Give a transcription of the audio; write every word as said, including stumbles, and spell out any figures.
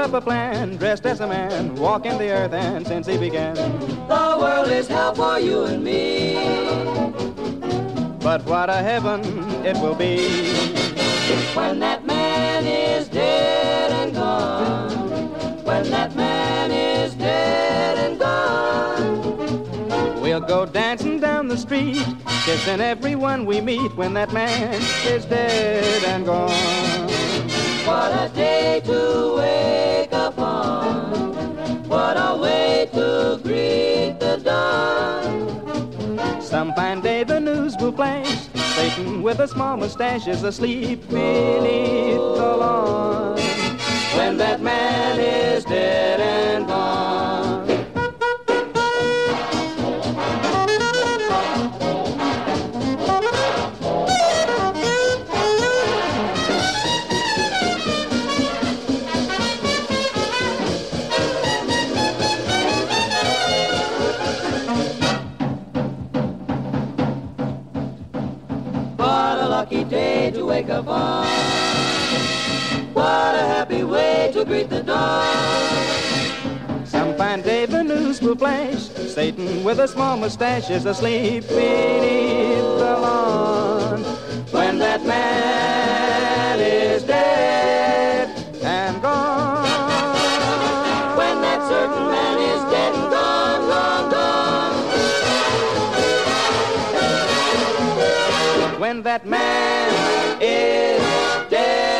up a plan, dressed as a man, walking the earth, and since he began, the world is hell for you and me. But what a heaven it will be when that man is dead and gone. When that man is dead and gone. We'll go dancing down the street, kissing everyone we meet when that man is dead and gone. What a day to wake up on. What a way to greet the dawn. Some fine day the news will flash, Satan with a small mustache is asleep beneath the lawn. When that man is dead and gone. What a lucky day to wake up on. What a happy way to greet the dawn. Some fine day the news will flash, Satan with a small mustache is asleep beneath the lawn. When that man is dead and gone. When that certain man is dead and gone, gone, gone. When that man is dead